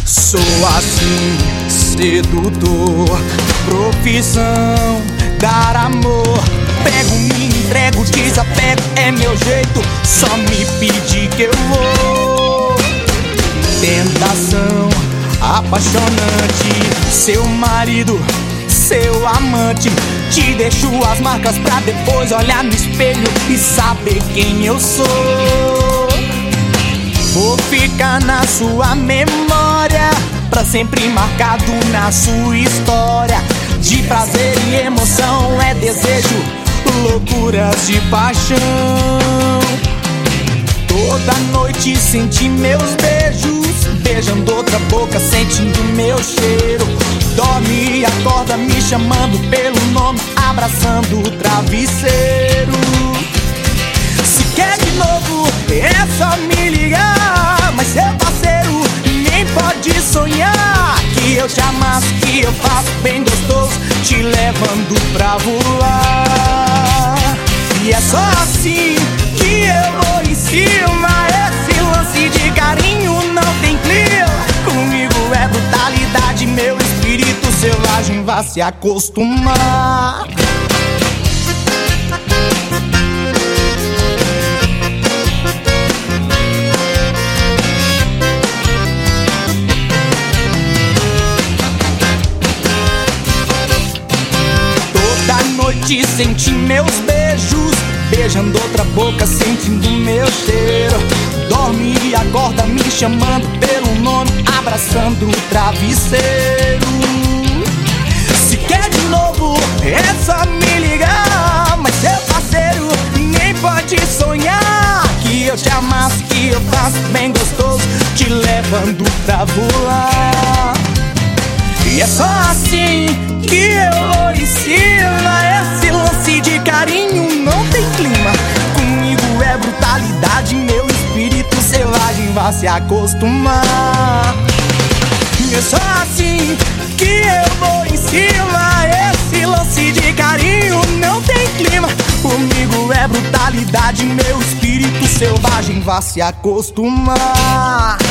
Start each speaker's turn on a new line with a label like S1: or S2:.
S1: Sou assim, sedutor, profissão, dar amor. Pego, me entrego, desapego, é meu jeito, só me pedir que eu vou. Tentação apaixonante, seu marido, seu amante. Te deixo as marcas pra depois olhar no espelho e saber quem eu sou. Vou ficar na sua memória, pra sempre marcado na sua história. De prazer e emoção, é desejo, loucuras de paixão. Toda noite senti meus beijos, beijando outra boca, sentindo meu cheiro. Dorme e acorda me chamando pelo nome, abraçando o travesseiro. Se quer de novo, é só me ligar. Mas seu parceiro nem pode sonhar que eu te amasso, que eu faço bem gostoso, te levando pra voar. E é só assim que eu vou em cima. Esse lance de carinho não tem clima. Comigo é brutalidade, meu espírito selvagem vai se acostumar. Noite senti meus beijos, beijando outra boca, sentindo meu cheiro. Dorme e acorda me chamando pelo nome, abraçando o travesseiro. Se quer de novo, é só me ligar. Mas seu parceiro nem pode sonhar que eu te amasso, que eu faço bem gostoso, te levando pra voar. E é só assim que eu vou em cima. Esse lance de carinho não tem clima. Comigo é brutalidade, meu espírito selvagem vai se acostumar. E é só assim que eu vou em cima. Esse lance de carinho não tem clima. Comigo é brutalidade, meu espírito selvagem vai se acostumar.